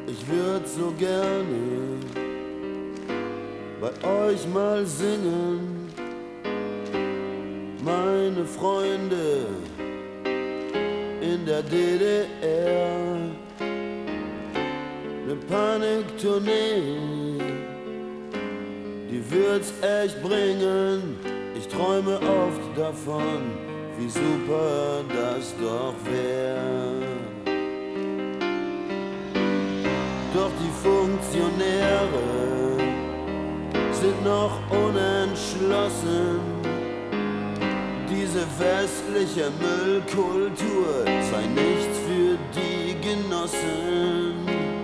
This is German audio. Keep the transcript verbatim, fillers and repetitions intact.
Ich würd so gerne bei euch mal singen, meine Freunde in der D D R. Ne Paniktournee, die wird's echt bringen. Ich träume oft davon, wie super das doch wär. Doch die Funktionäre sind noch unentschlossen. Diese westliche Müllkultur sei nichts für die Genossen.